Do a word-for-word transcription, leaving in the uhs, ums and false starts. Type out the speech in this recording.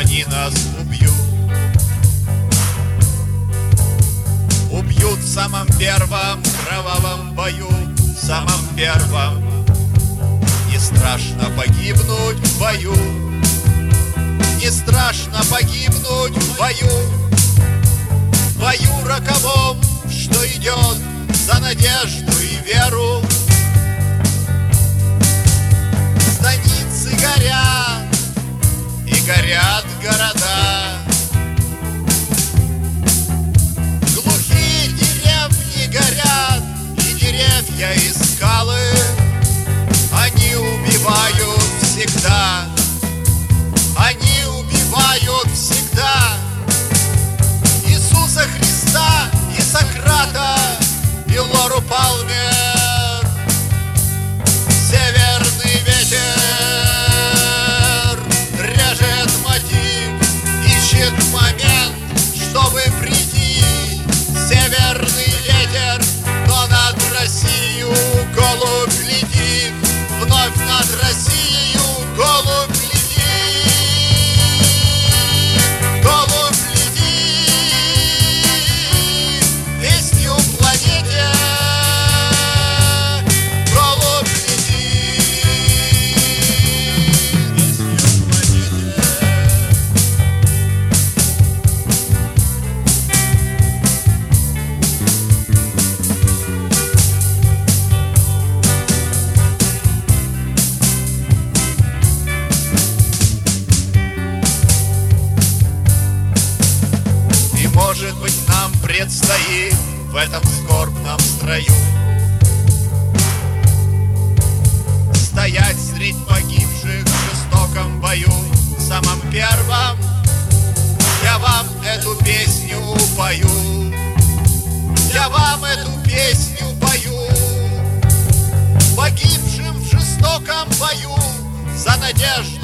они нас убьют. Убьют в самом первом кровавом бою, в самом первом. Не страшно погибнуть в бою, не страшно погибнуть в бою, в бою роковом, что идет за надежду и веру. Станицы горят, и горят города. Глухие деревни горят, и деревья, и скалы. Они убивают всегда, они убивают всегда Иисуса Христа и Сократа, и Лору Палмер. Северный ветер режет мотив, ищет момент, чтобы прийти. Северный ветер, но над Россию голубь летит. Вновь над Россией голубь летит, голубь летит, вестью планете голубь летит, вестью планете. Может быть, нам предстоит в этом скорбном строю стоять средь погибших в жестоком бою, в самом первом. Я вам эту песню пою, я вам эту песню пою, погибшим в жестоком бою за надежду